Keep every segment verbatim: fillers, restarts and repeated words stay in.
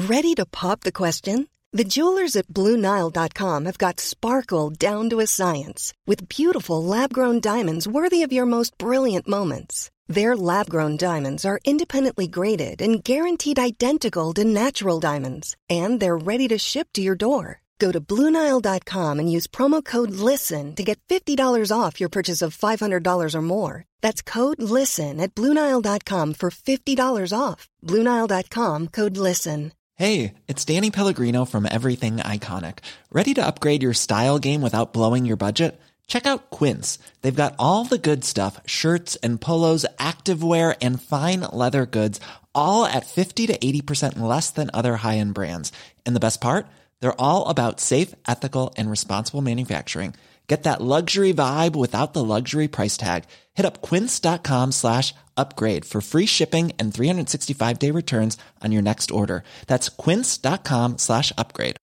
Ready to pop the question? The jewelers at Blue Nile dot com have got sparkle down to a science with beautiful lab-grown diamonds worthy of your most brilliant moments. Their lab-grown diamonds are independently graded and guaranteed identical to natural diamonds, and they're ready to ship to your door. Go to Blue Nile dot com and use promo code LISTEN to get fifty dollars off your purchase of five hundred dollars or more. That's code LISTEN at Blue Nile dot com for fifty dollars off. Blue Nile dot com, code LISTEN. Hey, it's Danny Pellegrino from Everything Iconic. Ready to upgrade your style game without blowing your budget? Check out Quince. They've got all the good stuff, shirts and polos, activewear, and fine leather goods, all at fifty to eighty percent less than other high-end brands. And the best part? They're all about safe, ethical, and responsible manufacturing. Get that luxury vibe without the luxury price tag. Hit up quince.com slash upgrade for free shipping and three sixty-five day returns on your next order. That's quince.com slash upgrade.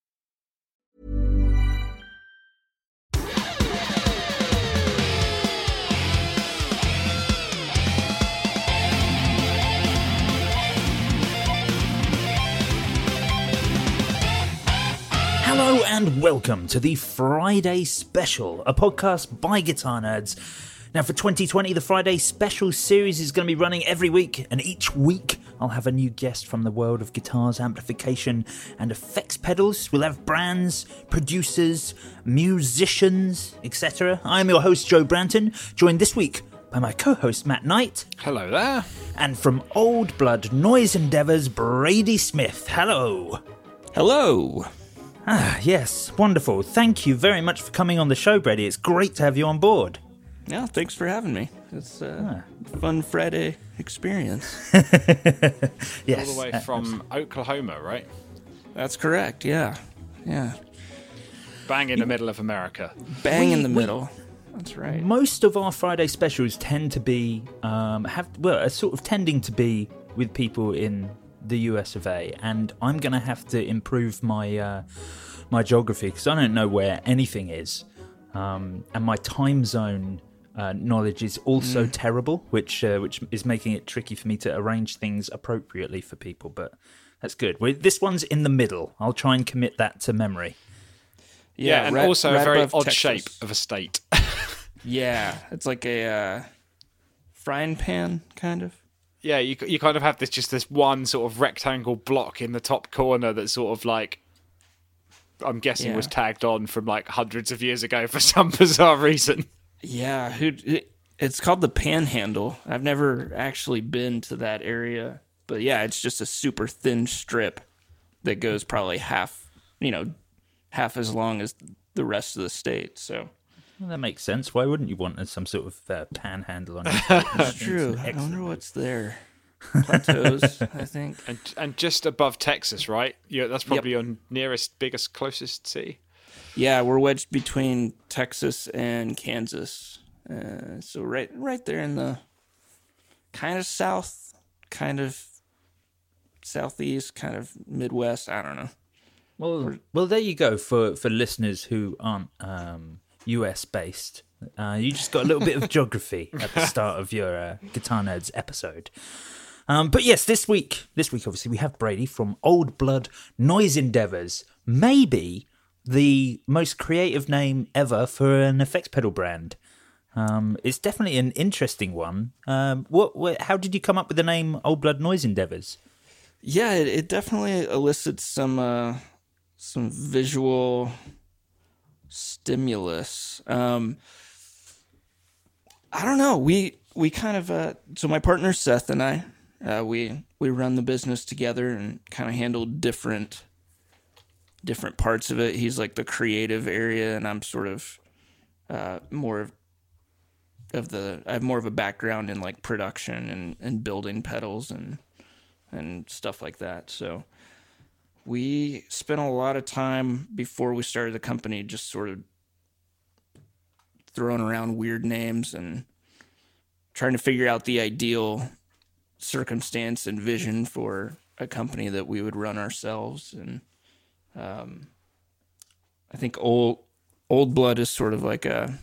Hello and welcome to the Friday Special, a podcast by Guitar Nerds. Now for twenty twenty, the Friday Special series is going to be running every week, and each week I'll have a new guest from the world of guitars, amplification and effects pedals. We'll have brands, producers, musicians, et cetera. I'm your host Joe Branton, joined this week by my co-host Matt Knight. Hello there. And from Old Blood Noise Endeavours, Brady Smith. Hello. Hello. Ah, yes, wonderful. Thank you very much for coming on the show, Brady. It's great to have you on board. Yeah, thanks for having me. It's a ah. fun Friday experience. Yes. All the way from uh, Oklahoma, right? That's correct, yeah. Yeah. Bang in the middle of America. Bang we, in the we, middle. That's right. Most of our Friday specials tend to be, um, have well, are sort of tending to be with people in the U S of A, and I'm going to have to improve my uh, my geography because I don't know where anything is, um, and my time zone uh, knowledge is also mm. terrible, which uh, which is making it tricky for me to arrange things appropriately for people. But that's good. Well, this one's in the middle. I'll try and commit that to memory. Yeah, yeah and right, also right a very odd Texas. shape of a state. Yeah, it's like a uh, frying pan, kind of. Yeah, you you kind of have this just this one sort of rectangle block in the top corner that sort of like, I'm guessing yeah. was tagged on from like hundreds of years ago for some bizarre reason. Yeah, who? It's called the Panhandle. I've never actually been to that area, but yeah, it's just a super thin strip that goes probably half, you know, half as long as the rest of the state. So. Well, that makes sense. Why wouldn't you want some sort of uh, panhandle on it? That's true. I wonder what's there. Plateaus, I think. And and just above Texas, right? Yeah, that's probably yep. your nearest, biggest, closest city. Yeah, we're wedged between Texas and Kansas. Uh, so right right there in the kind of south, kind of southeast, kind of Midwest. I don't know. Well, well, there you go for, for listeners who aren't um, U S based. Uh, you just got a little bit of geography at the start of your uh, Guitar Nerds episode. Um, but yes, this week, this week obviously we have Brady from Old Blood Noise Endeavours. Maybe the most creative name ever for an effects pedal brand. Um, it's definitely an interesting one. Um, what, what? How did you come up with the name Old Blood Noise Endeavours? Yeah, it, it definitely elicits some uh, some visual stimulus. Um, I don't know. We we kind of uh, so my partner Seth and I uh, we we run the business together and kind of handle different different parts of it. He's like the creative area, and I'm sort of uh, more of of the. I have more of a background in like production and, and building pedals and and stuff like that. So we spent a lot of time before we started the company just sort of throwing around weird names and trying to figure out the ideal circumstance and vision for a company that we would run ourselves. And um, I think old old blood is sort of like a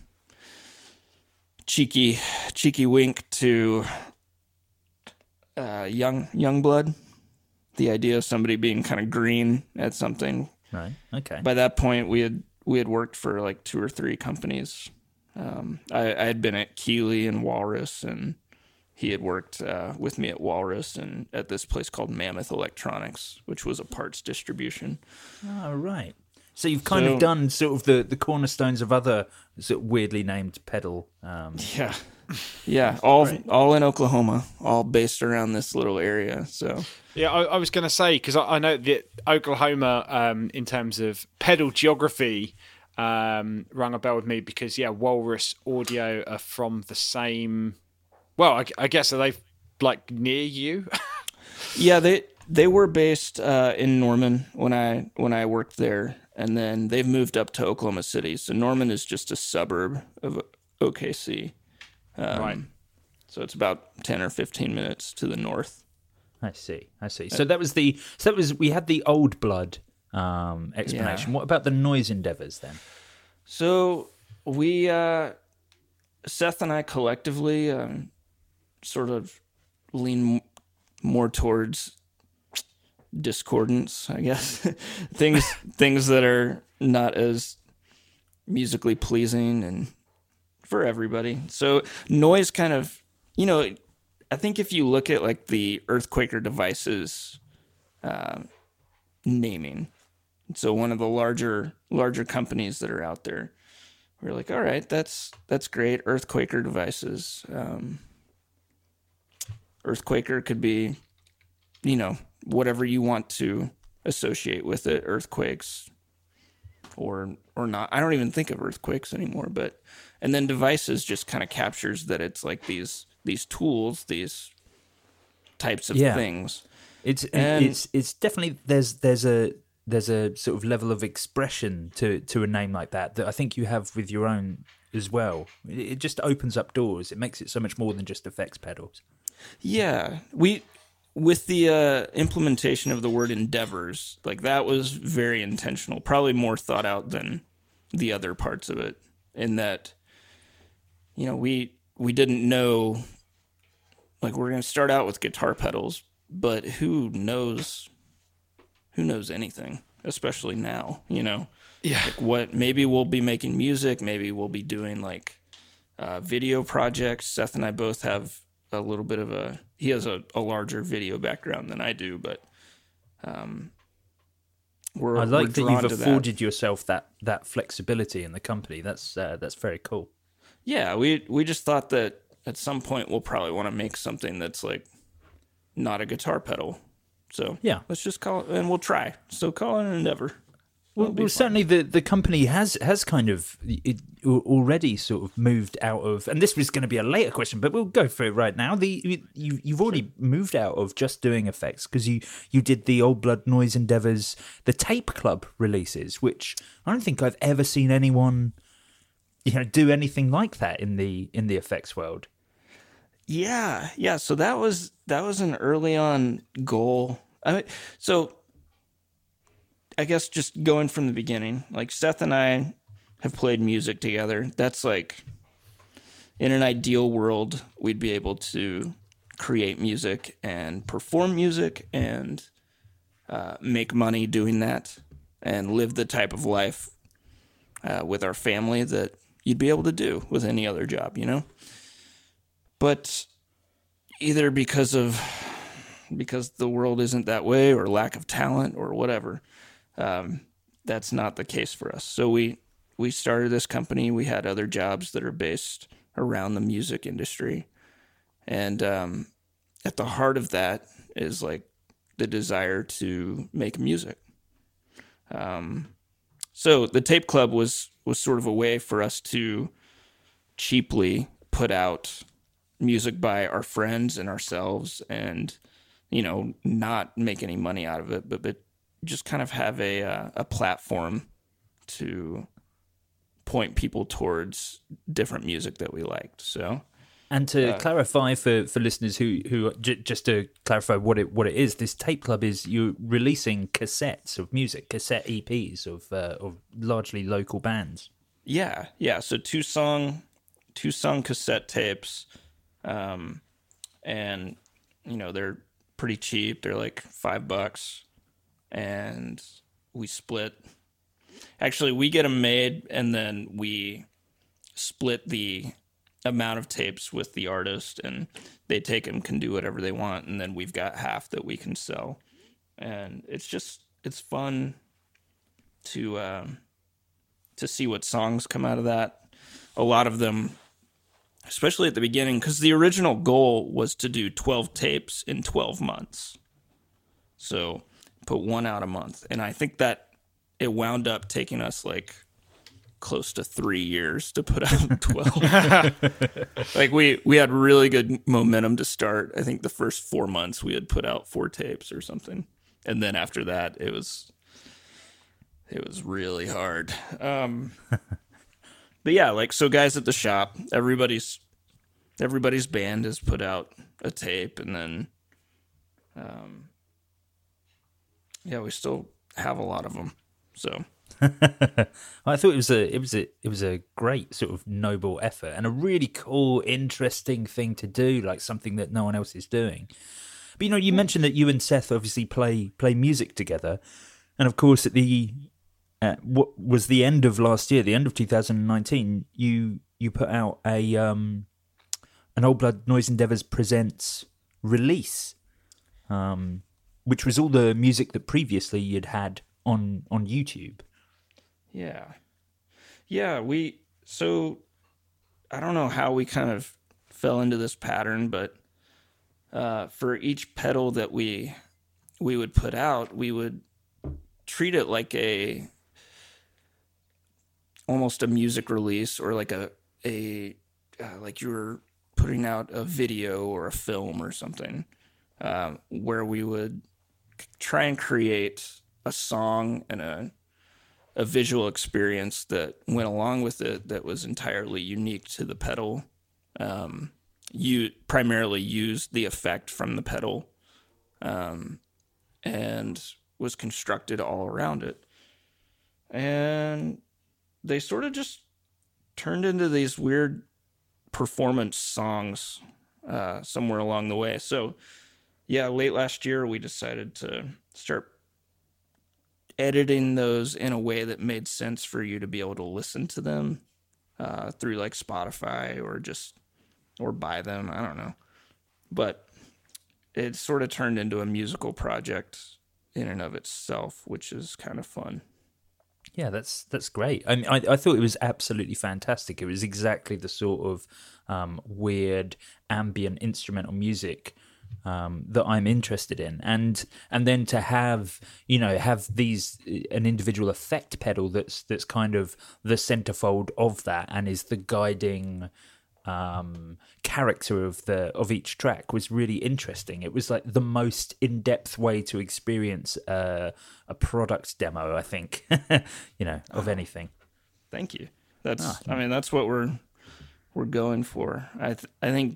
cheeky cheeky wink to uh, young young blood. I the idea of somebody being kind of green at something. Right. Okay. By that point, we had we had worked for like two or three companies. Um, I, I had been at Keeley and Walrus, and he had worked uh, with me at Walrus and at this place called Mammoth Electronics, which was a parts distribution. Oh, right. So you've kind So- of done sort of the, the cornerstones of other sort of weirdly named pedal. Um, Yeah, yeah, all all in Oklahoma, all based around this little area. So Yeah, I, I was going to say, because I, I know that Oklahoma, um, in terms of pedal geography, um, rang a bell with me because, yeah, Walrus Audio are from the same... Well, I, I guess, are they, like, near you? yeah, they they were based uh, in Norman when I when I worked there, and then they've moved up to Oklahoma City. So Norman is just a suburb of O K C. Um, Right. So it's about ten or fifteen minutes to the north. I see. I see. So that was the. So that was. We had the old blood um, explanation. Yeah. What about the noise endeavors then? So we, uh, Seth and I collectively, um, sort of lean m- more towards discordance, I guess. things things that are not as musically pleasing and for everybody. So noise kind of, you know, I think if you look at like the Earthquaker Devices uh, naming, so one of the larger larger companies that are out there, we're like, all right, that's that's great. Earthquaker Devices. Um, Earthquaker could be, you know, whatever you want to associate with it. Earthquakes, or or not. I don't even think of earthquakes anymore. But and then Devices just kind of captures that it's like these these tools, these types of Yeah. things. It's And- it's it's definitely there's there's a there's a sort of level of expression to to a name like that that I think you have with your own as well. It, it just opens up doors. It makes it so much more than just effects pedals. Yeah, we with the uh, implementation of the word endeavors, like that was very intentional, probably more thought out than the other parts of it. In that, you know, we we didn't know, like we're going to start out with guitar pedals, but who knows, who knows anything, especially now, you know. Yeah. Like what? Maybe we'll be making music. Maybe we'll be doing like uh, video projects. Seth and I both have a little bit of a. He has a, a larger video background than I do, but um, we're. I we're like that drawn you've to that. afforded yourself that that flexibility in the company. That's uh, that's very cool. Yeah, we we just thought that at some point we'll probably want to make something that's like not a guitar pedal. So Yeah. let's just call it, and we'll try. So call it an endeavor. Well, It'll be well fun. certainly the, the company has has kind of it, al- already sort of moved out of, and this was going to be a later question, but we'll go for it right now. The you you've already moved out of just doing effects because you you did the Old Blood Noise Endeavors, the Tape Club releases, which I don't think I've ever seen anyone, you know, do anything like that in the in the effects world. Yeah, yeah. So that was that was an early on goal. I mean, so I guess just going from the beginning, like Seth and I have played music together. That's like in an ideal world, we'd be able to create music and perform music and uh, make money doing that and live the type of life uh, with our family that you'd be able to do with any other job, you know? But either because of because the world isn't that way or lack of talent or whatever, um, that's not the case for us. So we we started this company. We had other jobs that are based around the music industry, and um, at the heart of that is like the desire to make music. Um, so the Tape Club was was sort of a way for us to cheaply put out music by our friends and ourselves, and you know, not make any money out of it, but but just kind of have a uh, a platform to point people towards different music that we liked. So And to Uh, clarify for, for listeners who who j- just to clarify what it what it is, this Tape Club is you releasing cassettes of music, cassette E Ps of uh, of largely local bands. yeah, yeah. So two song, two song cassette tapes, um, and you know they're pretty cheap. They're like five bucks, and we split. Actually, we get them made, and then we split the amount of tapes with the artist, and they take them, can do whatever they want, and then we've got half that we can sell. And it's just it's fun to um, to see what songs come out of that. A lot of them, especially at the beginning, because the original goal was to do twelve tapes in twelve months. So put one out a month. And I think that it wound up taking us like close to three years to put out twelve. Like we, we had really good momentum to start. I think the first four months we had put out four tapes or something. And then after that, it was, it was really hard. Um, but yeah, like, so guys at the shop, everybody's, everybody's band has put out a tape, and then, um, yeah, we still have a lot of them. So I thought it was a it was a it was a great sort of noble effort and a really cool, interesting thing to do, like something that no one else is doing. But you know, you mentioned that you and Seth obviously play play music together, and of course at the uh, what was the end of last year, the end of two thousand nineteen, you you put out a um an Old Blood Noise Endeavours Presents release, um, which was all the music that previously you'd had on on YouTube. Yeah. Yeah, we so I don't know how we kind of fell into this pattern, but uh, for each pedal that we we would put out, we would treat it like a almost a music release, or like a a uh, like you were putting out a video or a film or something, uh, where we would try and create a song and a a visual experience that went along with it that was entirely unique to the pedal. Um, you primarily used the effect from the pedal, um, and was constructed all around it. And they sort of just turned into these weird performance songs uh, somewhere along the way. So yeah, late last year we decided to start editing those in a way that made sense for you to be able to listen to them uh, through like Spotify or just or buy them. I don't know, but it sort of turned into a musical project in and of itself, which is kind of fun. Yeah, that's that's great. I mean, I, I thought it was absolutely fantastic. It was exactly the sort of um, weird ambient instrumental music um, that I'm interested in, and and then to have you know have these an individual effect pedal that's that's kind of the centerfold of that and is the guiding um, character of the of each track was really interesting. It was like the most in-depth way to experience uh, a product demo, I think, you know, of oh, anything. Thank you. That's oh, I mean that's what we're we're going for. I th- I think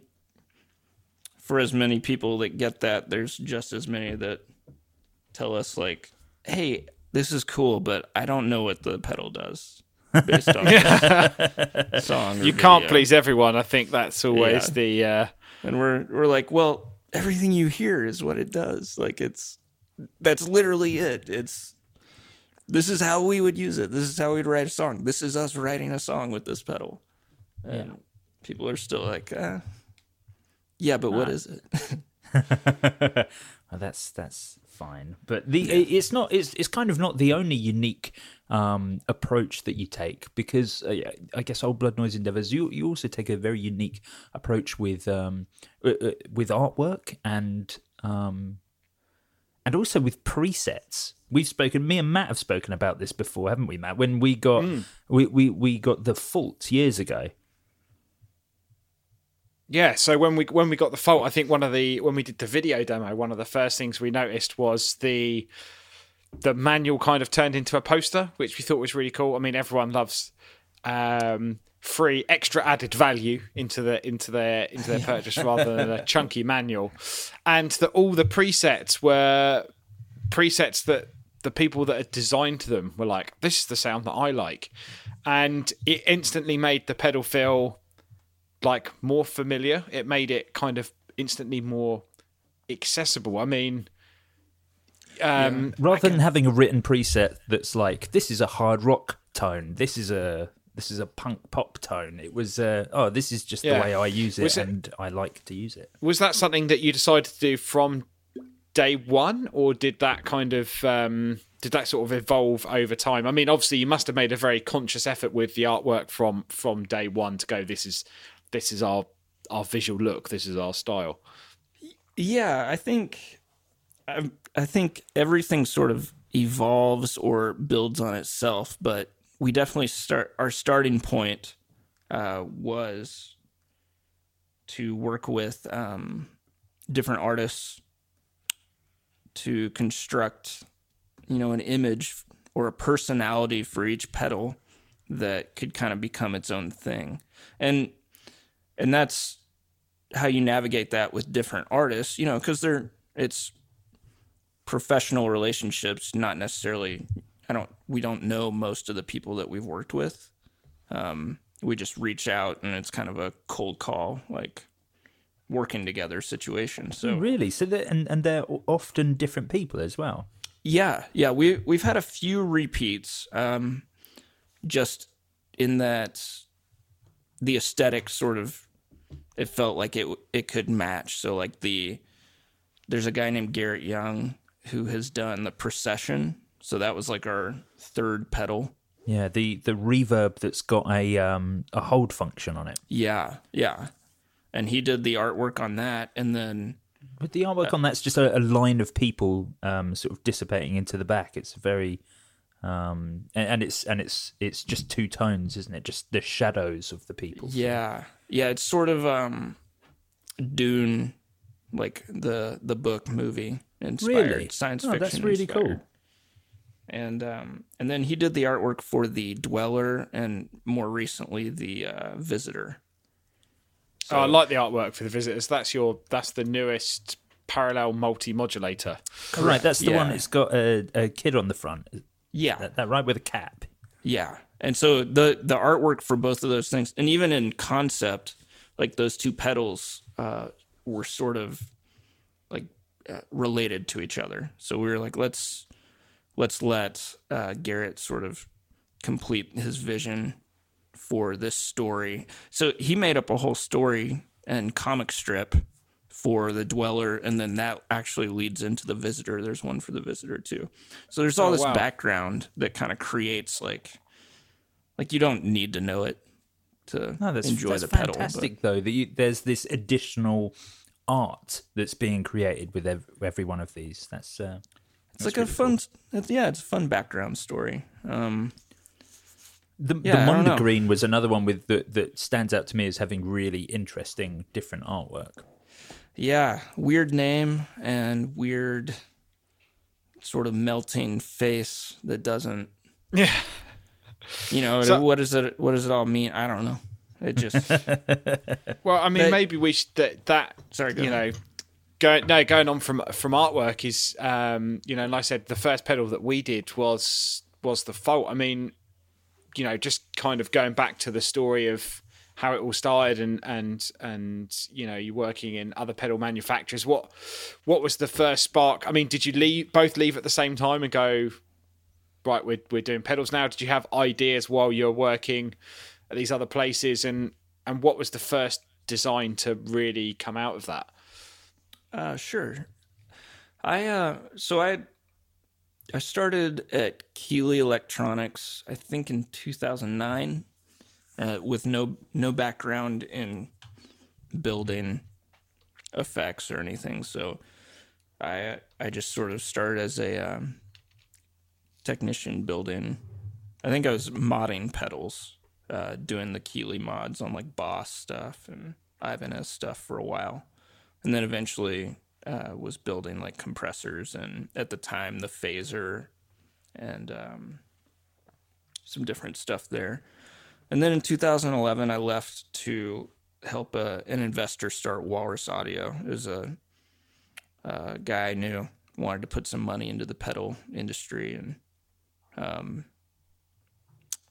for as many people that get that, there's just as many that tell us like, "Hey, this is cool, but I don't know what the pedal does." Based on the song, you can't please everyone. I think that's always yeah. the. Uh... And we're we're like, well, everything you hear is what it does. Like it's that's literally it. It's this is how we would use it. This is how we'd write a song. This is us writing a song with this pedal. And yeah. people are still like, uh, yeah, but nah. what is it? Well, that's that's fine, but the yeah. it's not it's it's kind of not the only unique um, approach that you take, because uh, I guess Old Blood Noise Endeavours you you also take a very unique approach with um, uh, with artwork and um, and also with presets. We've spoken, me and Matt have spoken about this before, haven't we, Matt? When we got mm. we, we we got the Fault years ago. Yeah, so when we when we got the Fault, I think one of the when we did the video demo, one of the first things we noticed was the the manual kind of turned into a poster, which we thought was really cool. I mean, everyone loves um, free extra added value into the into their into their purchase rather than a chunky manual, and that all the presets were presets that the people that had designed them were like, this is the sound that I like, and it instantly made the pedal feel like more familiar. It made it kind of instantly more accessible. I mean, um, yeah. rather than having a written preset that's like, this is a hard rock tone, this is a this is a punk pop tone. It was, uh, oh, this is just yeah. the way I use it, was and it, I like to use it. Was that something that you decided to do from day one, or did that kind of um, did that sort of evolve over time? I mean, obviously, you must have made a very conscious effort with the artwork from from day one to go, this is this is our our visual look, this is our style. Yeah, I think I, I think everything sort of evolves or builds on itself, but we definitely start our starting point uh, was to work with um, different artists to construct, you know, an image or a personality for each pedal that could kind of become its own thing, and and that's how you navigate that with different artists, you know, because they're it's professional relationships, not necessarily. I don't. We don't know most of the people that we've worked with. Um, we just reach out, and it's kind of a cold call, like working together situation. So really, so that and and they're often different people as well. Yeah, yeah. We we've had a few repeats, um, just in that the aesthetic sort of it felt like it it could match. So like the there's a guy named Garrett Young who has done the Procession. So that was like our third pedal. Yeah, the the reverb that's got a um a hold function on it. Yeah, yeah. And he did the artwork on that, and then but the artwork uh, on that's just a, a line of people um sort of dissipating into the back. It's very um and, and it's and it's it's just two tones, isn't it? Just the shadows of the people. Yeah. Yeah, it's sort of um Dune, like the the book movie inspired, really? Science oh, fiction. That's really inspired. cool. And um, and then he did the artwork for the Dweller, and more recently the uh, Visitor. So, oh, I like the artwork for the Visitors. That's your that's the newest parallel multi-modulator. Correct. Right, that's the yeah. one that's got a, a kid on the front. Yeah, that, that right with a cap. Yeah, and so the the artwork for both of those things, and even in concept, like those two pedals uh, were sort of like uh, related to each other. So we were like, let's. Let's let uh, Garrett sort of complete his vision for this story. So he made up a whole story and comic strip for the Dweller, and then that actually leads into the Visitor. There's one for the Visitor too. So there's all oh, this wow. background that kind of creates like, like you don't need to know it to no, that's, enjoy that's the pedal. Fantastic though that you, there's this additional art that's being created with every, every one of these. That's. Uh... It's That's like really a fun, cool. it's, yeah, it's a fun background story. Um, the yeah, the Mondegreen was another one with the, that stands out to me as having really interesting, different artwork. Yeah, weird name and weird sort of melting face that doesn't. Yeah. You know, so, what does it? What does it all mean? I don't know. It just. Well, I mean, but, maybe we should that. that sorry, go you ahead. know. Going, no, going on from from artwork is, um, you know, like I said, the first pedal that we did was was the Fault. I mean, you know, just kind of going back to the story of how it all started, and and and you know, you working in other pedal manufacturers. What what was the first spark? I mean, did you leave both leave at the same time and go, right, we're we're doing pedals now? Did you have ideas while you're working at these other places, and and what was the first design to really come out of that? Uh, sure. I uh, so I I started at Keeley Electronics, I think in two thousand nine, uh, with no no background in building effects or anything. So I I just sort of started as a um, technician building. I think I was modding pedals, uh, doing the Keeley mods on like Boss stuff and Ibanez stuff for a while. And then eventually uh, was building like compressors and at the time the phaser and um, some different stuff there. And then in two thousand eleven, I left to help a, an investor start Walrus Audio. It was a, a guy I knew wanted to put some money into the pedal industry and um,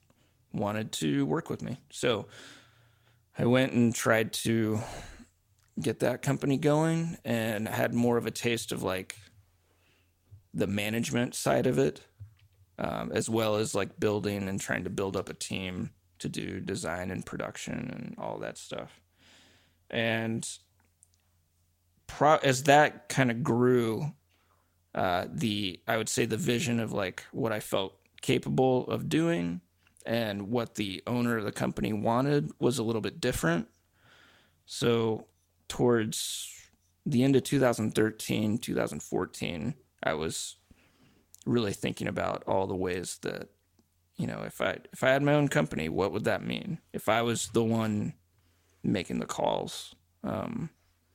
wanted to work with me. So I went and tried to get that company going, and had more of a taste of like the management side of it, um, as well as like building and trying to build up a team to do design and production and all that stuff. And pro- as that kind of grew, uh, the I would say the vision of like what I felt capable of doing and what the owner of the company wanted was a little bit different. So towards the end of two thousand thirteen, two thousand fourteen, I was really thinking about all the ways that, you know, if I if I had my own company, what would that mean? If I was the one making the calls, um,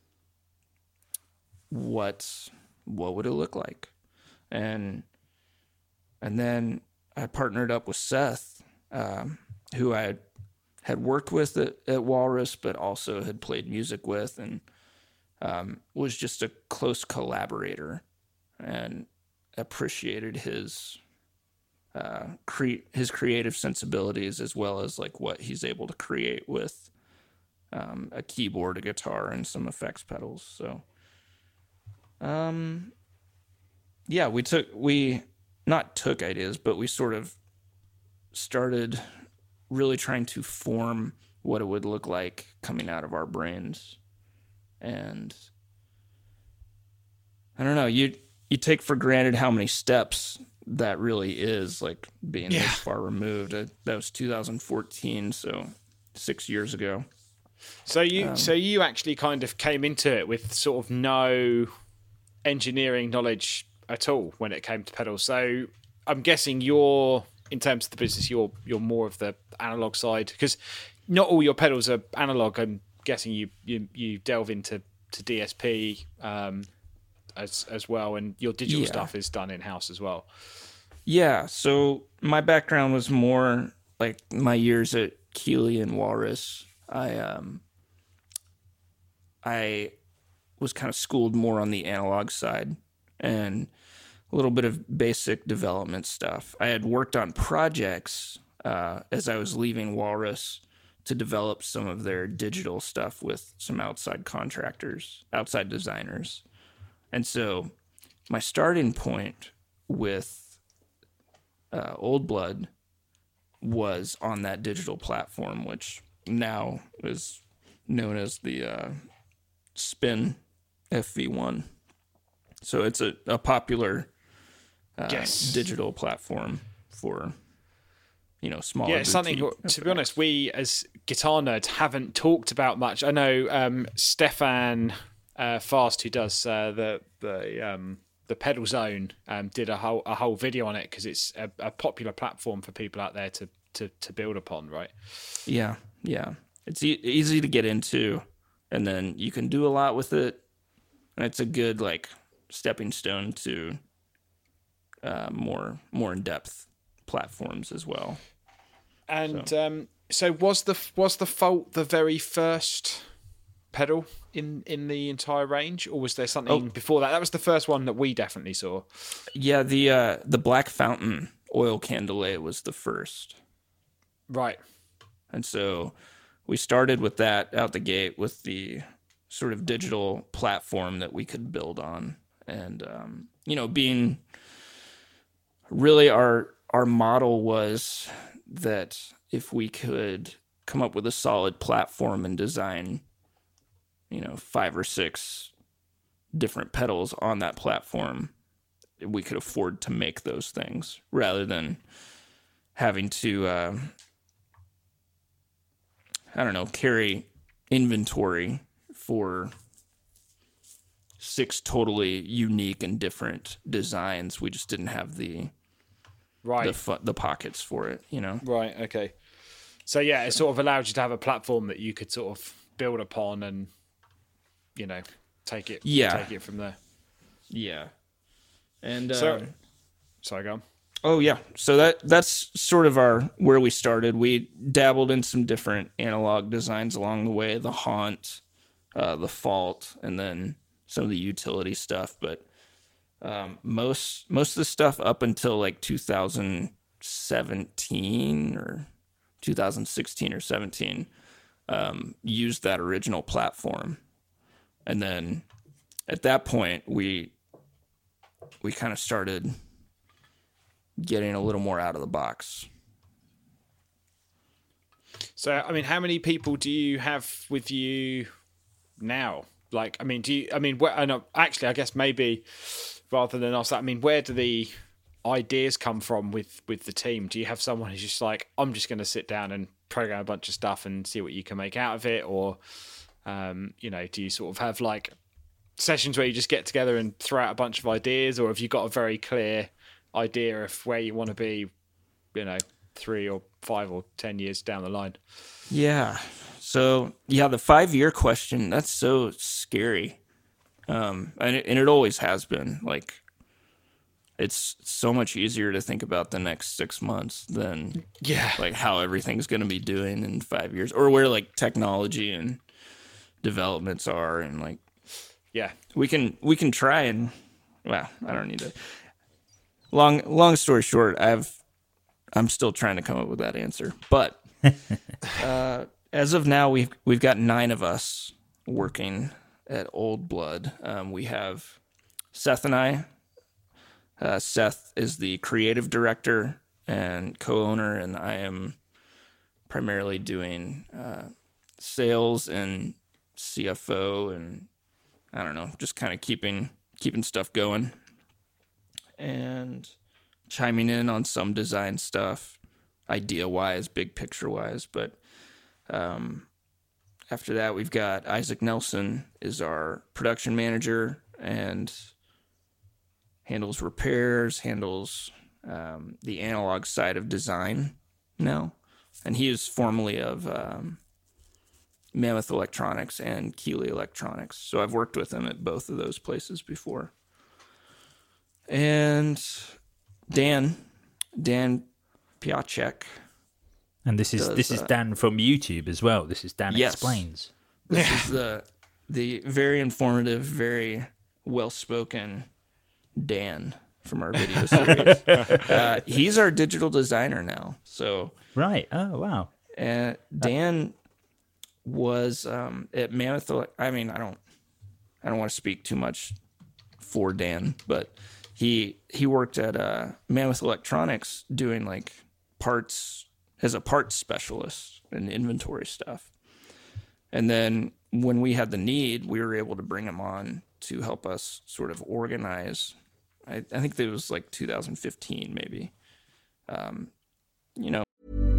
what what would it look like? And and then I partnered up with Seth, um, who I had, had worked with at, at Walrus, but also had played music with, and um, was just a close collaborator, and appreciated his uh, cre- his creative sensibilities, as well as like what he's able to create with um, a keyboard, a guitar, and some effects pedals. So, um, yeah, we took we not took ideas, but we sort of started really trying to form what it would look like coming out of our brains. And I don't know, you you take for granted how many steps that really is, like being Yeah. this far removed. Uh, That was two thousand fourteen, so six years ago. So you, so you actually kind of came into it with sort of no engineering knowledge at all when it came to pedals. So I'm guessing you're, in terms of the business, you're you're more of the analog side, because not all your pedals are analog. I'm guessing you you, you delve into to D S P um, as as well, and your digital Yeah. stuff is done in house as well. Yeah, so my background was more like my years at Keeley and Walrus. I um I was kind of schooled more on the analog side and a little bit of basic development stuff. I had worked on projects uh, as I was leaving Walrus to develop some of their digital stuff with some outside contractors, outside designers. And so my starting point with uh, Old Blood was on that digital platform, which now is known as the uh, Spin F V one. So it's a, a popular uh, Yes. digital platform for, you know, smaller. Yeah, it's something, boutique to be honest, we as guitar nerds haven't talked about much. I know um, Stefan uh, Fast, who does uh, the the um, the Pedal Zone, um, did a whole a whole video on it, because it's a, a popular platform for people out there to to, to build upon, right? Yeah, yeah. It's e- easy to get into, and then you can do a lot with it, and it's a good like stepping stone to uh, more more in depth platforms as well. And So. um, so was the was the Fault the very first pedal in in the entire range, or was there something Oh. before that? That was the first one that we definitely saw. Yeah, the uh, the Black Fountain oil candelet was the first. Right. And so we started with that out the gate with the sort of digital platform that we could build on. And, um, you know, being really our, our model was that if we could come up with a solid platform and design, you know, five or six different pedals on that platform, we could afford to make those things rather than having to, uh, I don't know, carry inventory for six totally unique and different designs. We just didn't have the Right. the fu- the pockets for it, you know. Right. Okay. So yeah, it sort of allowed you to have a platform that you could sort of build upon and, you know, take it. Yeah. Take it from there. Yeah. And So- um, Sorry, go on. oh yeah, so that that's sort of our where we started. We dabbled in some different analog designs along the way, the Haunt, uh, the Fault, and then some of the utility stuff. But um, most most of the stuff up until like two thousand seventeen or two thousand sixteen or seventeen um, used that original platform. And then at that point, we we kind of started getting a little more out of the box. So, I mean, how many people do you have with you now? Like, I mean, do you, I mean, where, I know, actually, I guess maybe rather than ask that, I mean, where do the ideas come from with, with the team? Do you have someone who's just like, I'm just going to sit down and program a bunch of stuff and see what you can make out of it? Or, um, you know, do you sort of have like sessions where you just get together and throw out a bunch of ideas? Or have you got a very clear idea of where you want to be, you know, three or five or ten years down the line? Yeah. So, yeah, the five-year question, that's so scary. Um, and, it, and it always has been. Like, it's so much easier to think about the next six months than yeah, like how everything's going to be doing in five years, or where like technology and developments are, and like yeah, we can we can try and well, I don't need to. Long long story short, I've I'm still trying to come up with that answer, but uh, as of now, we've we've got nine of us working at Old Blood. Um, we have Seth and I. Uh, Seth is the creative director and co-owner, and I am primarily doing uh, sales and C F O, and I don't know, just kind of keeping keeping stuff going and chiming in on some design stuff, idea-wise, big picture-wise. But um, after that, we've got Isaac Nelson is our production manager and handles repairs, handles um, the analog side of design now. And he is formerly of um, Mammoth Electronics and Keeley Electronics. So I've worked with him at both of those places before. And Dan, Dan Piacek. And this is does, this is uh, Dan from YouTube as well. This is Dan yes. Explains. This is the the very informative, very well-spoken Dan from our video series. uh, he's our digital designer now. So Right. Oh, wow. uh, Dan was um, at Mammoth. Ele- I mean, I don't, I don't want to speak too much for Dan, but he he worked at uh, Mammoth Electronics doing like parts as a parts specialist and inventory stuff. And then when we had the need, we were able to bring him on to help us sort of organize. I, I think it was like two thousand fifteen, maybe. Um, you know.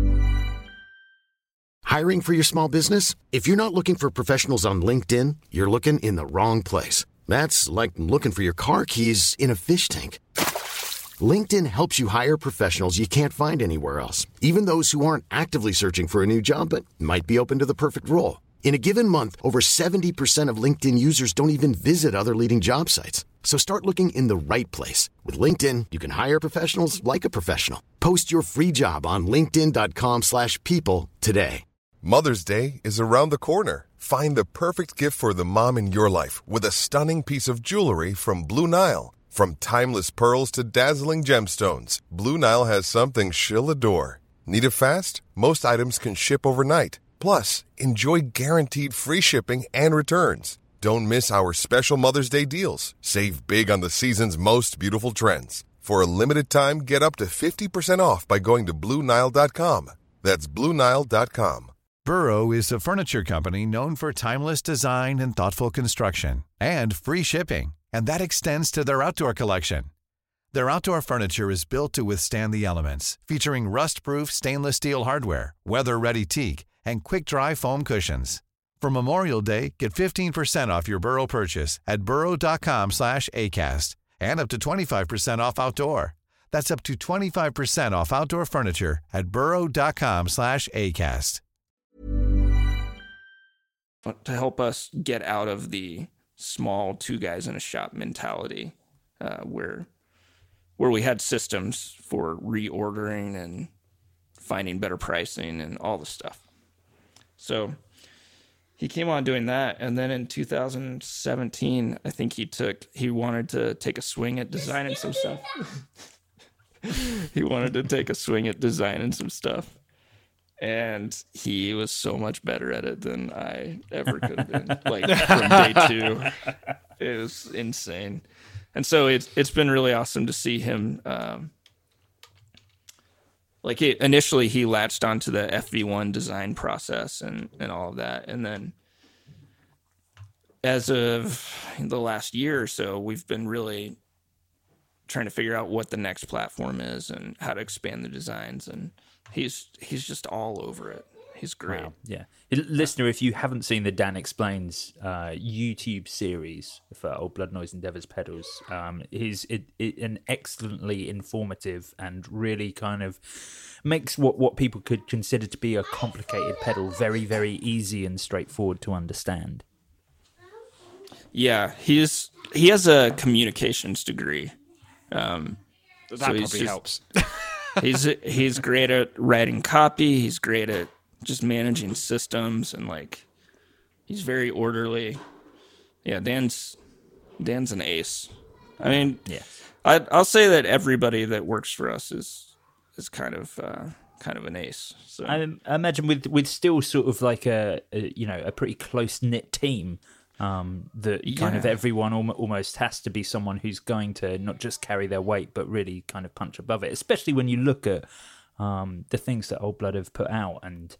Hiring for your small business? If you're not looking for professionals on LinkedIn, you're looking in the wrong place. That's like looking for your car keys in a fish tank. LinkedIn helps you hire professionals you can't find anywhere else, even those who aren't actively searching for a new job but might be open to the perfect role. In a given month, over seventy percent of LinkedIn users don't even visit other leading job sites. So start looking in the right place. With LinkedIn, you can hire professionals like a professional. Post your free job on linkedin.com slash people today. Mother's Day is around the corner. Find the perfect gift for the mom in your life with a stunning piece of jewelry from Blue Nile. From timeless pearls to dazzling gemstones, Blue Nile has something she'll adore. Need it fast? Most items can ship overnight. Plus, enjoy guaranteed free shipping and returns. Don't miss our special Mother's Day deals. Save big on the season's most beautiful trends. For a limited time, get up to fifty percent off by going to Blue Nile dot com. That's Blue Nile dot com. Burrow is a furniture company known for timeless design and thoughtful construction, and free shipping, and that extends to their outdoor collection. Their outdoor furniture is built to withstand the elements, featuring rust-proof stainless steel hardware, weather-ready teak, and quick-dry foam cushions. For Memorial Day, get fifteen percent off your Burrow purchase at burrow.com slash ACAST and up to twenty-five percent off outdoor. That's up to twenty-five percent off outdoor furniture at burrow.com slash ACAST. To help us get out of the small two guys in a shop mentality, uh, where where we had systems for reordering and finding better pricing and all the stuff. So he came on doing that, and then in two thousand seventeen, I think he took he wanted to take a swing at designing some stuff. He wanted to take a swing at designing some stuff, and he was so much better at it than I ever could have been. Like from day two, it was insane. And so it's it's been really awesome to see him. Um, like it, initially, he latched onto the F V one design process and and all of that, and then as of the last year or so, we've been really trying to figure out what the next platform is and how to expand the designs, and he's he's just all over it. He's great. Wow. Yeah. Listener, if you haven't seen the Dan Explains uh, YouTube series for Old Blood Noise Endeavors pedals, um, he's it, it, an excellently informative and really kind of makes what, what people could consider to be a complicated pedal very, very easy and straightforward to understand. Yeah, he's he has a communications degree. Um, that so probably just, helps. he's he's great at writing copy. He's great at just managing systems, and like he's very orderly. Yeah, Dan's Dan's an ace. I mean, yeah, I I'll say that everybody that works for us is is kind of uh, kind of an ace. So I, I imagine with with still sort of like a, a you know a pretty close knit team. Um, that kind yeah. of everyone al- almost has to be someone who's going to not just carry their weight, but really kind of punch above it. Especially when you look at um, the things that Old Blood have put out, and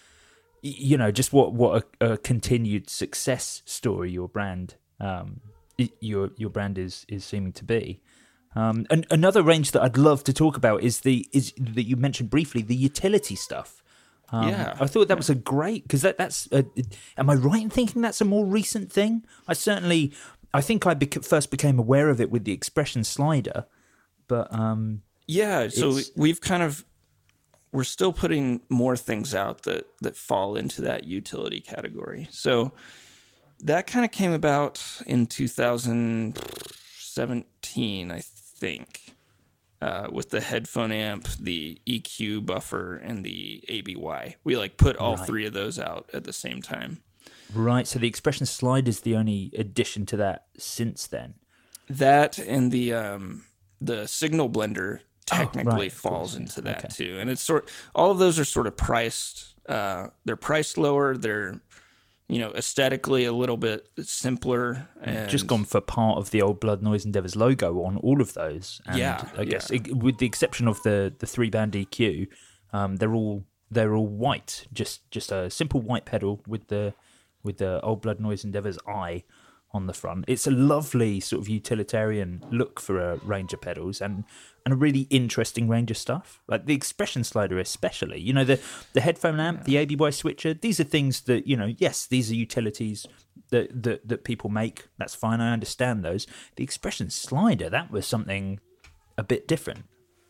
you know just what what a, a continued success story your brand um, your your brand is is seeming to be. Um, and another range that I'd love to talk about is the is that you mentioned briefly, the utility stuff. Um, yeah, I thought that was a great because that, that's. A, am I right in thinking that's a more recent thing? I certainly, I think I bec- first became aware of it with the Expression slider, but um, yeah. So it's... we've kind of we're still putting more things out that that fall into that utility category. So that kind of came about in two thousand seventeen, I think. Uh, with the headphone amp, the E Q buffer, and the A B Y. We like put all right. three of those out at the same time. Right, so the Expression slide is the only addition to that since then. That and the um, the Signal Blender technically oh, right, falls into that okay. too. And it's sort all of those are sort of priced. Uh, they're priced lower. They're you know aesthetically a little bit simpler. And just gone for part of the Old Blood Noise Endeavors logo on all of those. And yeah, I guess yeah. it, with the exception of the the three band E Q, um, they're all they're all white. Just just a simple white pedal with the with the Old Blood Noise Endeavors eye on the front. It's a lovely sort of utilitarian look for a range of pedals, and and a really interesting range of stuff. Like the Expression slider especially. You know, the the headphone amp, the A B Y switcher, these are things that, you know, yes, these are utilities that that, that people make. That's fine, I understand those. The Expression slider, that was something a bit different.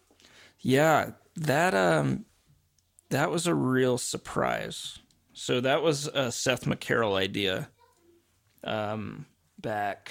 Yeah, that um that was a real surprise. So that was a Seth McCarroll idea. Um back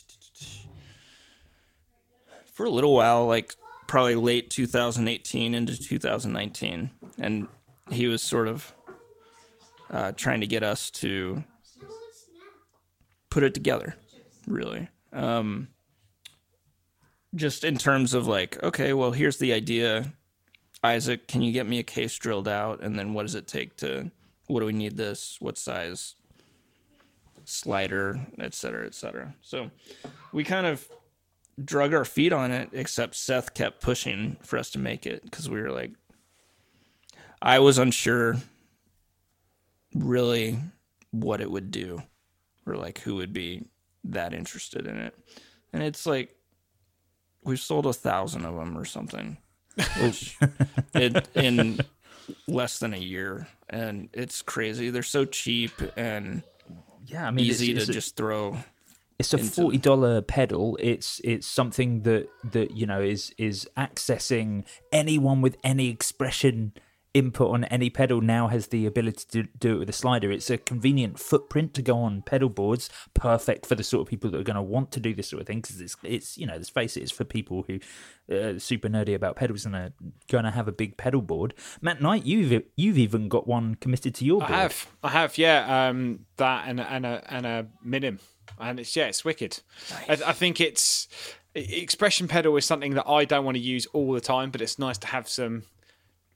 for a little while, like probably late two thousand eighteen into two thousand nineteen, and he was sort of uh, trying to get us to put it together, really. Um, just in terms of like, okay, well, here's the idea. Isaac, can you get me a case drilled out? And then what does it take to, what do we need this? What size slider, et cetera, et cetera. So we kind of drug our feet on it, except Seth kept pushing for us to make it because we were like, I was unsure really what it would do or like who would be that interested in it. And it's like, we've sold a thousand of them or something which it, in less than a year. And it's crazy. They're so cheap and yeah, I mean, easy it's, it's to a, just throw. It's a forty dollar pedal. It's it's something that, that you know is is accessing anyone with any Expression input on any pedal now has the ability to do it with a slider. It's a convenient footprint to go on pedal boards, perfect for the sort of people that are going to want to do this sort of thing, because it's it's you know, let's face it, it's for people who are super nerdy about pedals and are going to have a big pedal board. Matt Knight, you've you've even got one committed to your board. I have, I have, yeah, um, that and a, and a and a Minim, and it's yeah, it's wicked. Nice. I, I think it's Expression pedal is something that I don't want to use all the time, but it's nice to have some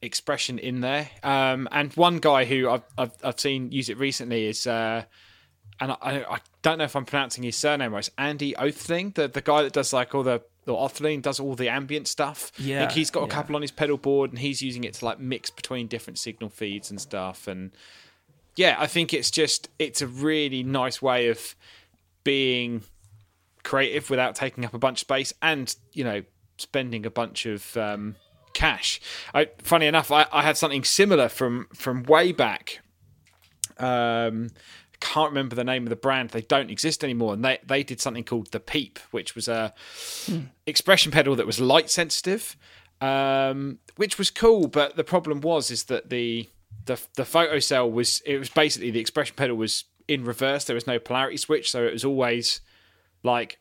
expression in there. Um, and one guy who I've, I've I've seen use it recently is, uh, and I, I don't know if I'm pronouncing his surname right. It's Andy Oathling, the the guy that does like all the or Othling does all the ambient stuff. Yeah, I think he's got a yeah. couple on his pedal board, and he's using it to like mix between different signal feeds and stuff. And yeah, I think it's just it's a really nice way of being creative without taking up a bunch of space, and you know, spending a bunch of um, cash. I, funny enough, I, I had something similar from from way back. Um, can't remember the name of the brand. They don't exist anymore, and they they did something called the Peep, which was a hmm. expression pedal that was light sensitive, um, which was cool. But the problem was is that the the the photo cell was it was basically the expression pedal was in reverse. There was no polarity switch, so it was always like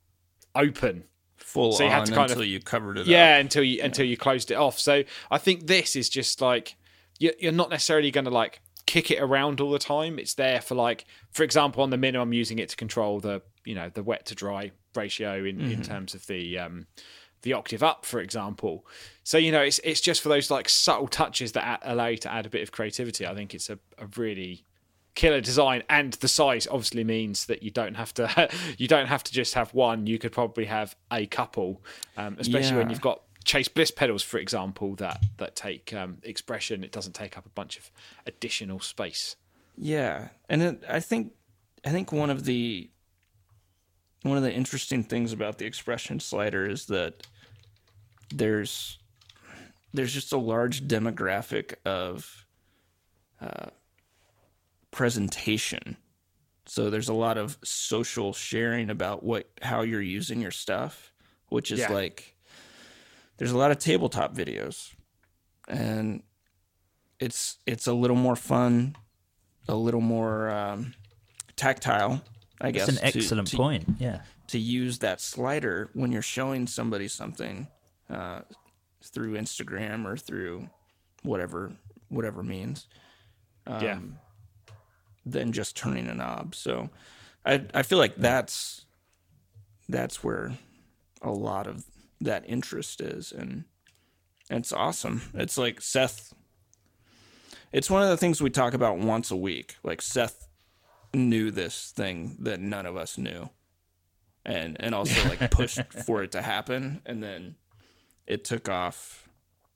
open, full so you on had to kind until of, you covered it yeah up. until you yeah. until you closed it off. So I think this is just like you're, you're not necessarily going to like kick it around all the time. It's there for like, for example, on the Minnow, I'm using it to control the you know the wet to dry ratio in, mm-hmm. in terms of the um, the octave up, for example. So you know it's it's just for those like subtle touches that allow you to add a bit of creativity. I think it's a, a really killer design, and the size obviously means that you don't have to you don't have to just have one. You could probably have a couple, um, especially yeah. when you've got Chase Bliss pedals, for example, that that take um, expression. It doesn't take up a bunch of additional space. Yeah, and it, I think I think one of the one of the interesting things about the expression slider is that there's there's just a large demographic of uh, presentation. So there's a lot of social sharing about what how you're using your stuff, which is yeah. like there's a lot of tabletop videos, and it's it's a little more fun, a little more um, tactile, I guess. That's an excellent to, point. Yeah, to use that slider when you're showing somebody something uh, through Instagram or through whatever whatever means. Um, yeah. Than just turning a knob. So I I feel like that's that's where a lot of that interest is, and it's awesome. It's like Seth, it's one of the things we talk about once a week. Like Seth knew this thing that none of us knew, and and also like pushed for it to happen, and then it took off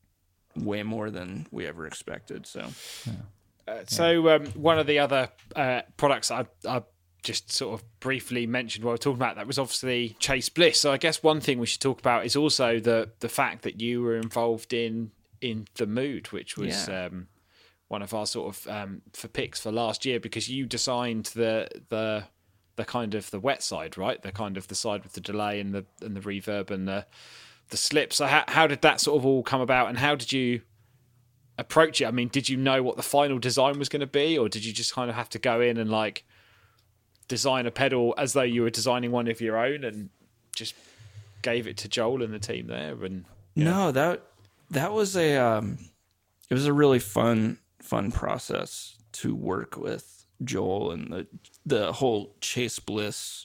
way more than we ever expected. So yeah. Uh, so um, one of the other uh, products I, I just sort of briefly mentioned while we were talking about that was obviously Chase Bliss. So I guess one thing we should talk about is also the the fact that you were involved in in the Mood, which was yeah. um, one of our sort of um, for picks for last year, because you designed the the the kind of the wet side, right? The kind of the side with the delay and the and the reverb and the the slip. So how how did that sort of all come about, and how did you approach it? I mean, did you know what the final design was going to be, or did you just kind of have to go in and like design a pedal as though you were designing one of your own and just gave it to Joel and the team there? And yeah. No, that that was a um, it was a really fun fun process to work with Joel and the the whole Chase Bliss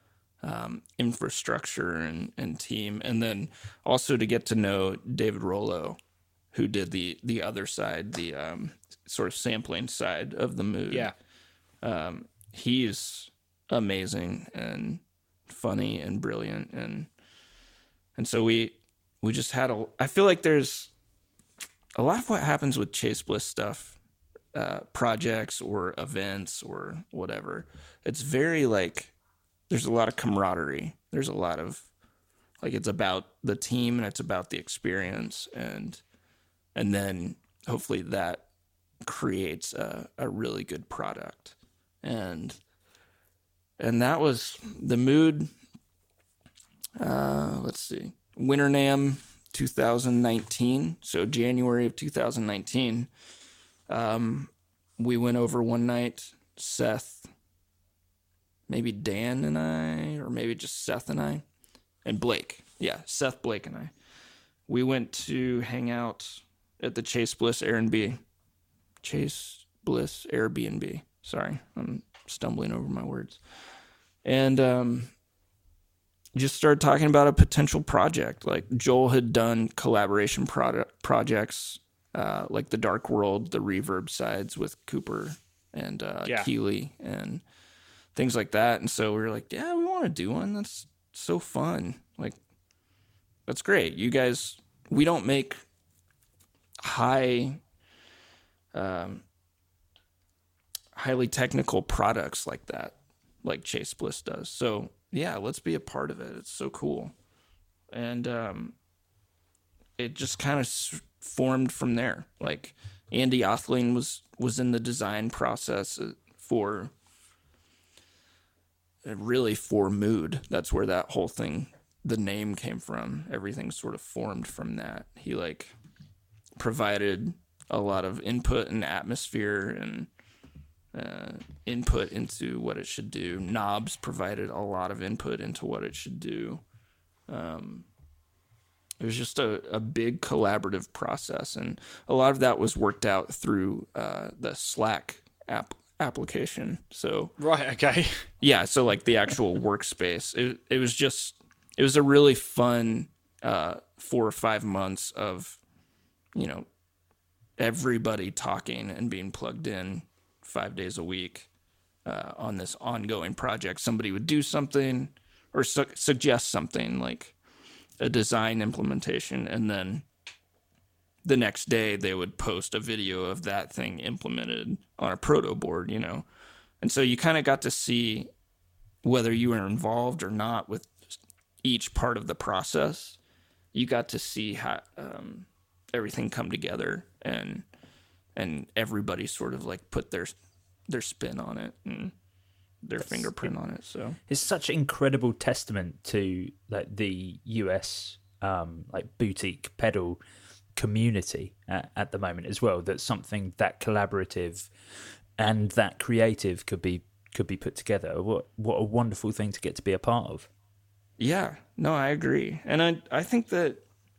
um, infrastructure and, and team, and then also to get to know David Rollo, who did the the other side, the um, sort of sampling side of the Mood. Yeah. Um, he's amazing and funny and brilliant. And and so we we just had a... I feel like there's a lot of what happens with Chase Bliss stuff, uh, projects or events or whatever. It's very like... There's a lot of camaraderie. There's a lot of... Like, it's about the team and it's about the experience, and... And then hopefully that creates a, a really good product. And and that was the Mood, uh, let's see, Winter NAMM twenty nineteen. So January of two thousand nineteen, um, we went over one night, Seth, maybe Dan and I, or maybe just Seth and I, and Blake. Yeah, Seth, Blake, and I. We went to hang out at the Chase Bliss Airbnb. Chase Bliss Airbnb. Sorry, I'm stumbling over my words. And um, just started talking about a potential project. Like Joel had done collaboration product projects uh, like the Dark World, the Reverb sides with Cooper and uh, Yeah. Keeley and things like that. And so we were like, yeah, we want to do one. That's so fun. Like, that's great. You guys, we don't make high, um, highly technical products like that, like Chase Bliss does. So yeah, let's be a part of it. It's so cool. And, um, it just kind of s- formed from there. Like Andy Othling was, was in the design process for really for Mood. That's where that whole thing, the name came from. Everything sort of formed from that. He like provided a lot of input and atmosphere and uh, input into what it should do. Knobs provided a lot of input into what it should do. Um, it was just a, a big collaborative process, and a lot of that was worked out through uh, the Slack app application. So Right, okay. yeah, so like the actual workspace, it it was just it was a really fun uh, four or five months of, you know, everybody talking and being plugged in five days a week uh, on this ongoing project. Somebody would do something or su- suggest something like a design implementation, and then the next day they would post a video of that thing implemented on a proto board, you know. And so you kind of got to see, whether you were involved or not with each part of the process, you got to see how um, everything come together, and and everybody sort of like put their their spin on it and their That's, fingerprint on it. So it's such incredible testament to like the U S um, like boutique pedal community at, at the moment as well, that something that collaborative and that creative could be could be put together. What what a wonderful thing to get to be a part of. Yeah, no, I agree. And I I think that,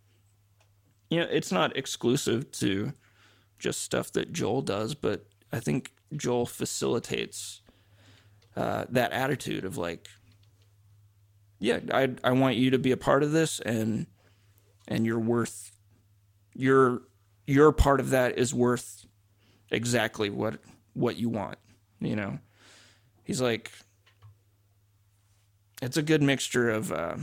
you know, it's not exclusive to just stuff that Joel does, but I think Joel facilitates uh, that attitude of like, yeah, I I want you to be a part of this, and and you're worth your your part of that is worth exactly what what you want, you know. He's like, it's a good mixture of uh,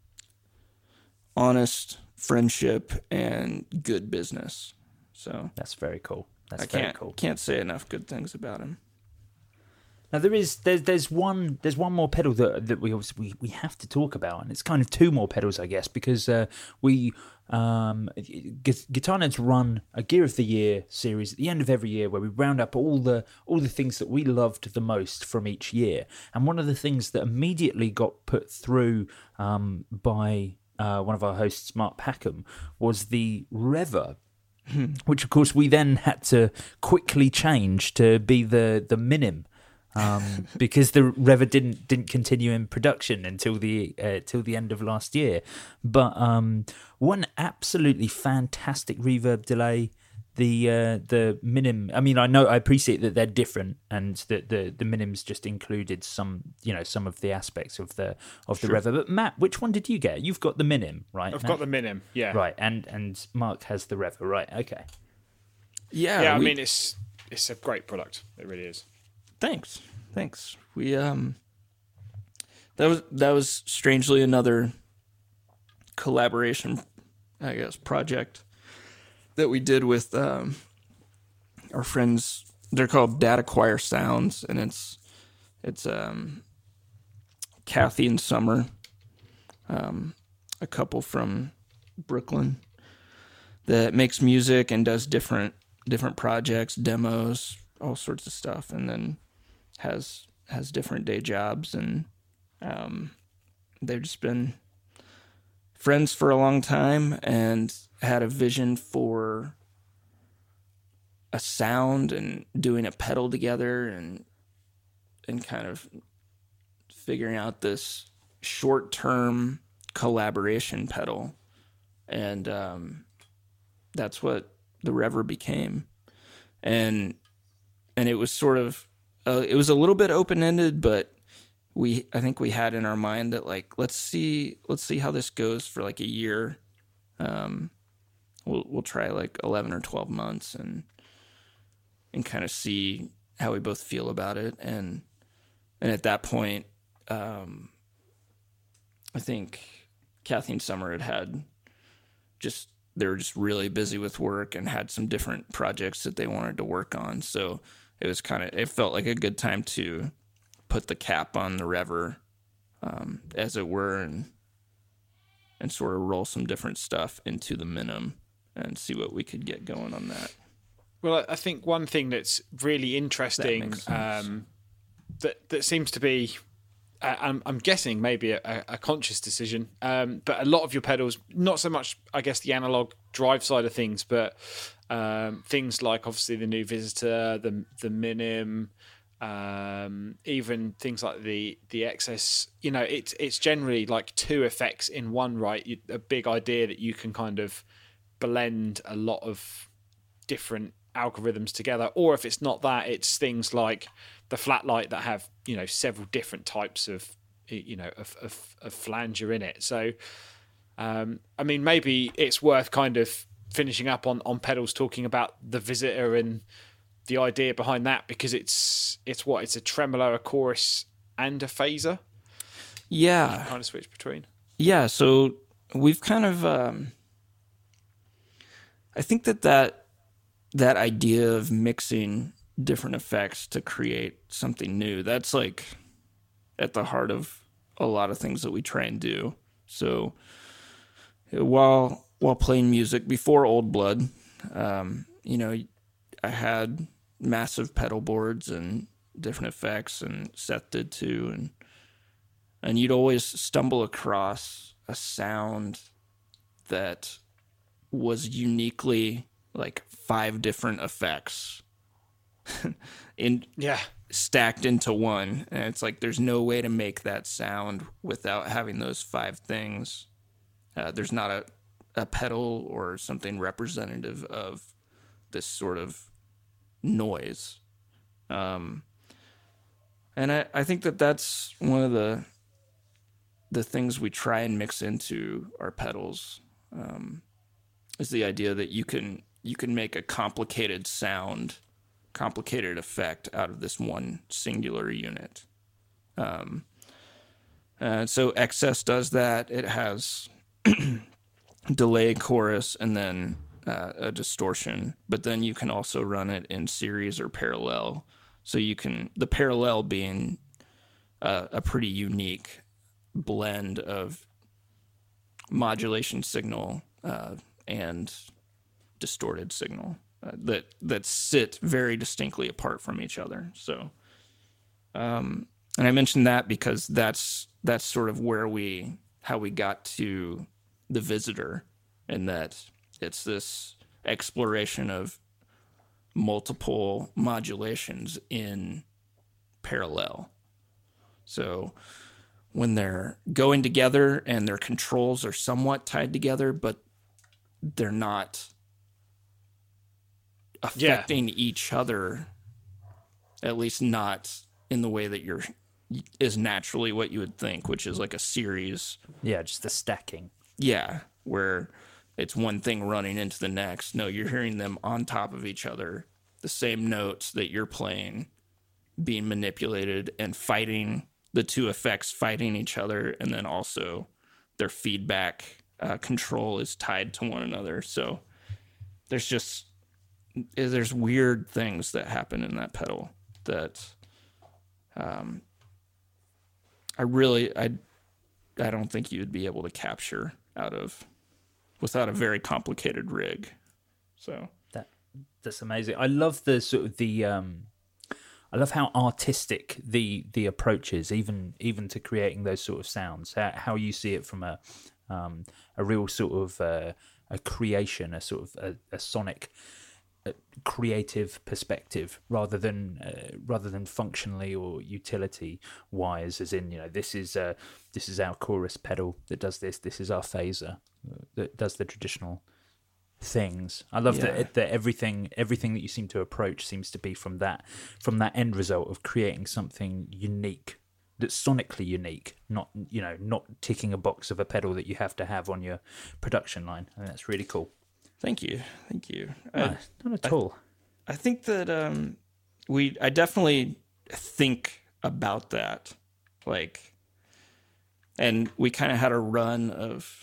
honest friendship and good business. So that's very cool. That's I very can't cool. can't say enough good things about him. Now there is there's there's one there's one more pedal that that we we we have to talk about, and it's kind of two more pedals, I guess, because uh, we um, Guitar Nerds run a Gear of the Year series at the end of every year where we round up all the all the things that we loved the most from each year, and one of the things that immediately got put through um, by uh, one of our hosts, Mark Packham, was the Reverb. Which of course we then had to quickly change to be the the Minim. Um, because the Rever didn't didn't continue in production until the uh, till the end of last year, but um, one absolutely fantastic reverb delay. The uh, the Minim. I mean, I know I appreciate that they're different, and that the the Minims just included some you know some of the aspects of the of the Sure. Rever. But Matt, which one did you get? You've got the Minim, right? I've Matt? got the Minim, yeah. Right, and and Mark has the Rever, right? Okay. Yeah, Yeah, I we- mean, it's it's a great product. It really is. Thanks. Thanks. We um that was that was strangely another collaboration, I guess, project that we did with um our friends. They're called Data Choir Sounds, and it's it's um Kathy and Summer, um a couple from Brooklyn that makes music and does different different projects, demos, all sorts of stuff, and then has has different day jobs, and um, they've just been friends for a long time and had a vision for a sound and doing a pedal together, and and kind of figuring out this short-term collaboration pedal, and um, that's what the Rever became, and and it was sort of Uh, it was a little bit open-ended, but we I think we had in our mind that like let's see let's see how this goes for like a year. Um, we'll we'll try like eleven or twelve months and and kind of see how we both feel about it. And and at that point, um, I think Kathy and Summer had had just they were just really busy with work and had some different projects that they wanted to work on. So it was kind of it felt like a good time to put the cap on the Rever, um, as it were, and and sort of roll some different stuff into the Minim and see what we could get going on that. Well, I think one thing that's really interesting that, um, that that seems to be, uh, I'm, I'm guessing maybe a, a conscious decision, um, but a lot of your pedals, not so much, I guess, the analog drive side of things, but um, things like obviously the new Visitor, the the Minim, um, even things like the the X S. You know, it's it's generally like two effects in one, right? You, a big idea that you can kind of blend a lot of different algorithms together, or if it's not that, it's things like the Flatlight that have, you know, several different types of, you know, of, of, of flanger in it. So um I mean, maybe it's worth kind of finishing up on on pedals, talking about the Visitor and the idea behind that, because it's it's what it's a tremolo, a chorus, and a phaser. Yeah, kind of switch between. Yeah, so we've kind of um I think that that that idea of mixing different effects to create something new, that's like at the heart of a lot of things that we try and do. So while while playing music before Old Blood, um, you know, I had massive pedal boards and different effects, and Seth did too, and and you'd always stumble across a sound that was uniquely like five different effects in yeah stacked into one, and it's like there's no way to make that sound without having those five things. Uh, there's not a a pedal or something representative of this sort of noise, um, and I, I think that that's one of the the things we try and mix into our pedals, um, is the idea that you can you can make a complicated sound, complicated effect out of this one singular unit. Um, uh, so X S does that. It has delay, chorus, and then uh, a distortion. But then you can also run it in series or parallel. So you can, the parallel being uh, a pretty unique blend of modulation signal uh, and distorted signal uh, that that sit very distinctly apart from each other. So, um, and I mentioned that because that's that's sort of where we how we got to the Visitor, and that it's this exploration of multiple modulations in parallel. So when they're going together and their controls are somewhat tied together, but they're not affecting yeah. each other, at least not in the way that you're is naturally what you would think, which is like a series. Yeah, just the stacking. Yeah, where it's one thing running into the next. No, you're hearing them on top of each other, the same notes that you're playing being manipulated and fighting, the two effects fighting each other, and then also their feedback uh, control is tied to one another. So there's just there's weird things that happen in that pedal that um, I really I I don't think you'd be able to capture out of without a very complicated rig. So that that's amazing. I love the sort of the um, I love how artistic the the approach is, even even to creating those sort of sounds. How, how you see it from a um, a real sort of uh, a creation, a sort of a, a sonic. Creative perspective rather than uh, rather than functionally or utility wise, as in, you know, this is uh, this is our chorus pedal that does this, this is our phaser that does the traditional things. I love yeah. that that everything everything that you seem to approach seems to be from that from that end result of creating something unique, that's sonically unique, not, you know, not ticking a box of a pedal that you have to have on your production line. And that's really cool. Thank you. Thank you. No, I, not at all. I think that um, we, I definitely think about that. Like, and we kind of had a run of,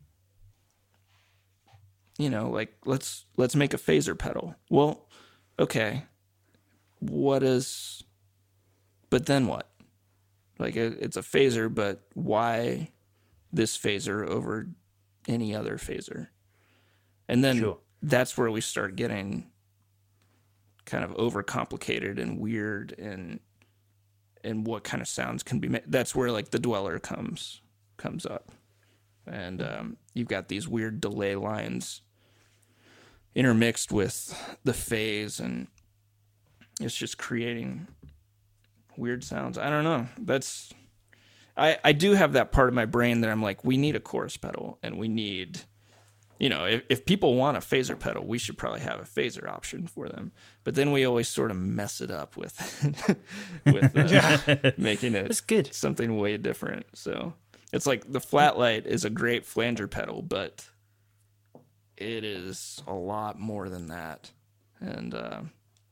you know, like, let's, let's make a phaser pedal. Well, okay. What is, but then what? Like, it, it's a phaser, but why this phaser over any other phaser? And then sure. That's where we start getting kind of overcomplicated and weird, and and what kind of sounds can be made. That's where like the Dweller comes comes up, and um, you've got these weird delay lines intermixed with the phase, and it's just creating weird sounds. I don't know. That's I I do have that part of my brain that I'm like, we need a chorus pedal, and we need. You know, if, if people want a phaser pedal, we should probably have a phaser option for them. But then we always sort of mess it up with with uh, making it That's good. something way different. So it's like the Flatlight is a great flanger pedal, but it is a lot more than that, and uh,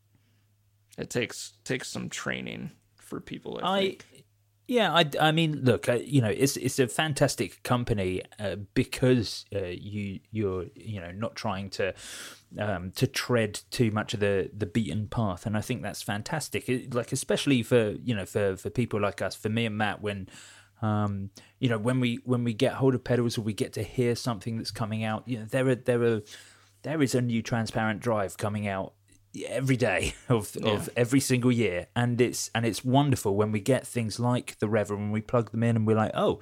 it takes takes some training for people. I, I think. Yeah, I, I mean, look, uh, you know, it's it's a fantastic company uh, because uh, you you're you know not trying to um, to tread too much of the, the beaten path, and I think that's fantastic. It, like especially for you know for, for people like us, for me and Matt, when um, you know when we when we get hold of pedals or we get to hear something that's coming out, you know, there are there are there is a new Transparent Drive coming out every day of yeah. of every single year, and it's and it's wonderful when we get things like the Reverend, when we plug them in and we're like, oh,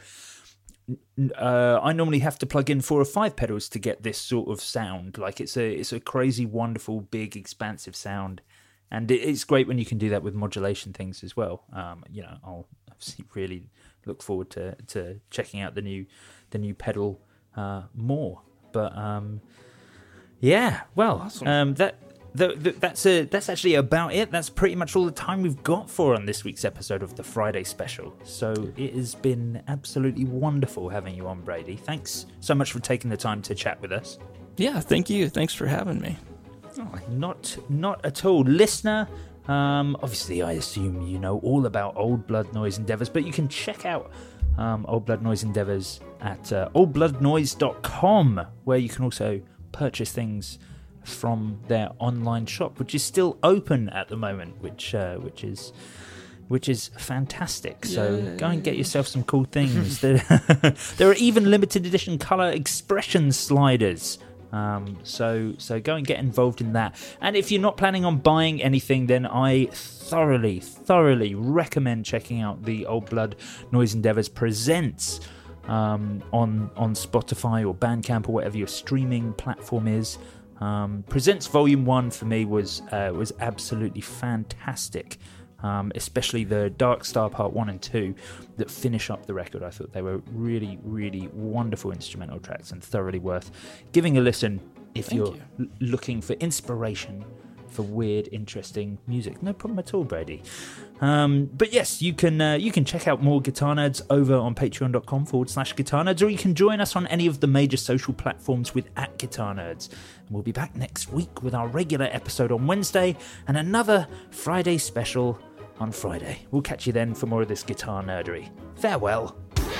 uh, I normally have to plug in four or five pedals to get this sort of sound. Like it's a it's a crazy, wonderful, big, expansive sound, and it, it's great when you can do that with modulation things as well. Um, you know, I'll obviously really look forward to to checking out the new the new pedal uh, more. But um, yeah, well, awesome. um, that. The, the, that's a, that's actually about it. That's pretty much all the time we've got for on this week's episode of the Friday Special. So it has been absolutely wonderful having you on, Brady. Thanks so much for taking the time to chat with us. Yeah, thank you. Thanks for having me. Oh, not not at all. Listener, um, obviously I assume you know all about Old Blood Noise Endeavors, but you can check out um, Old Blood Noise Endeavors at uh, old blood noise dot com, where you can also purchase things from their online shop, which is still open at the moment, which uh, which is which is fantastic. So Yay. Go and get yourself some cool things. there, there are even limited edition color expression sliders. Um, so so go and get involved in that. And if you're not planning on buying anything, then I thoroughly, thoroughly recommend checking out the Old Blood Noise Endeavors Presents um, on on Spotify or Bandcamp or whatever your streaming platform is. Um, Presents Volume One for me was uh, was absolutely fantastic, um, especially the Dark Star Part One and Two that finish up the record. I thought they were really, really wonderful instrumental tracks and thoroughly worth giving a listen if Thank you're you. l- looking for inspiration for weird, interesting music. No problem at all, Brady. Um, but yes, you can uh, you can check out more Guitar Nerds over on patreon.com forward slash Guitar Nerds, or you can join us on any of the major social platforms with at Guitar Nerds. And we'll be back next week with our regular episode on Wednesday and another Friday special on Friday. We'll catch you then for more of this guitar nerdery. Farewell.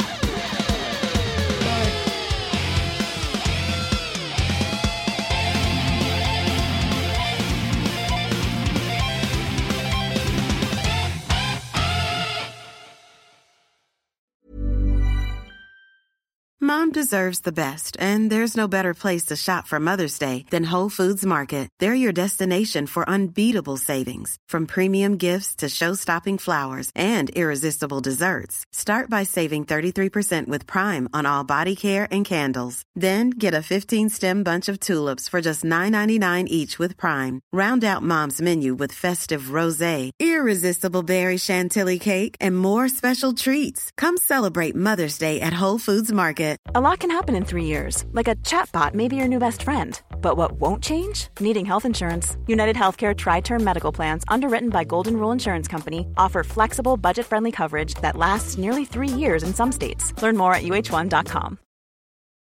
Mom deserves the best, and there's no better place to shop for Mother's Day than Whole Foods Market. They're your destination for unbeatable savings, from premium gifts to show-stopping flowers and irresistible desserts. Start by saving thirty-three percent with Prime on all body care and candles. Then get a fifteen-stem bunch of tulips for just nine ninety-nine each with Prime. Round out Mom's menu with festive rosé, irresistible berry chantilly cake, and more special treats. Come celebrate Mother's Day at Whole Foods Market. A lot can happen in three years, like a chatbot may be your new best friend. But what won't change? Needing health insurance. United Healthcare Tri-Term Medical Plans, underwritten by Golden Rule Insurance Company, offer flexible, budget-friendly coverage that lasts nearly three years in some states. Learn more at U H one dot com.